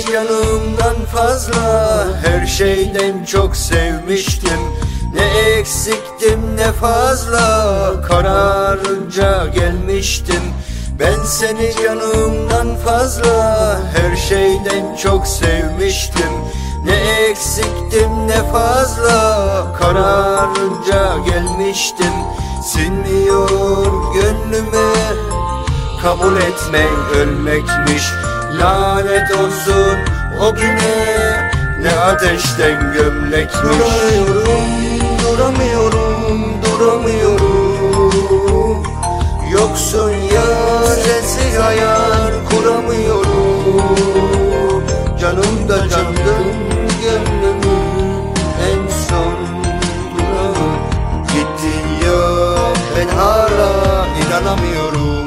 canımdan fazla, her şeyden çok sevmiştim. Ne eksiktim ne fazla, kararınca gelmiştim. Ben seni canımdan fazla, her şeyden çok sevmiştim. Ne eksiktim ne fazla, kararınca gelmiştim. Sinmiyor gönlüme, kabul etmek ölmekmiş. Lanet olsun o güne, ne ateşten gömlekmiş. Duramıyorum. Yoksun yaresi hayal kuramıyorum. Canım da candım, gönlümün en son durağı. Gittin ya, ben hala inanamıyorum.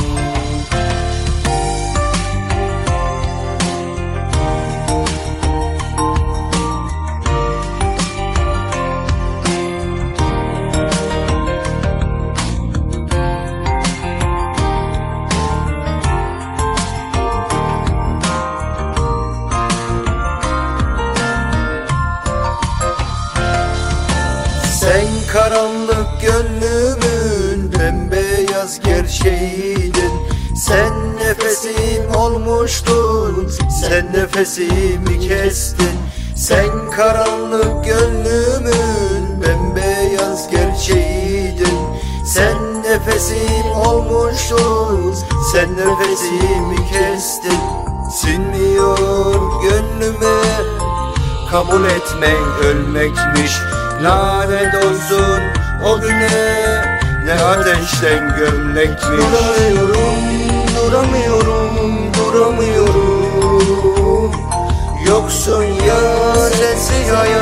Sen karanlık gönlümün bembeyaz gerçeğiydin. Sen nefesim olmuştun, sen nefesimi kestin. Sen karanlık gönlümün bembeyaz gerçeğiydin. Sen nefesim olmuştun, sen nefesimi kestin. Sinmiyor gönlüme, kabul etmek ölmekmiş. Lanet olsun o güne, ne ateşten gömlekmiş. Duramıyorum. Yoksun yaresi hayal